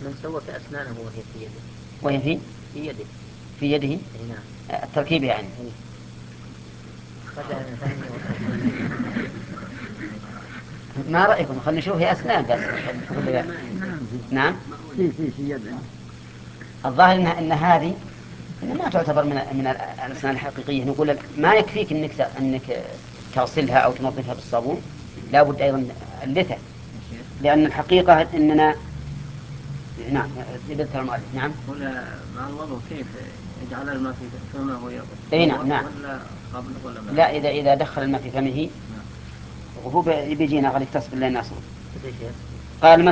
من سوى أسنانه وهي في يده. وهي في يده. في يده. نعم. التركيب يعني. ما رأيكم؟ خلينا نشوف هي أسنان بس. نعم. في يده. الظاهر إن هذه إن ما تعتبر من الأسنان الحقيقية. نقول ما يكفيك أنك تغسلها أو تنظفها بالصابون، لا بد أيضا اللثة، لأن الحقيقة إننا نعم يذكر المؤلف. نعم. هنا مع الوضوء كيف يجعل الماء في فمه ويغسل؟ أي نعم. ولا قبل ولا بعد؟ لا، إذا دخل الماء في فمه وهو بيجينا غادي تصبر لين نصل. قال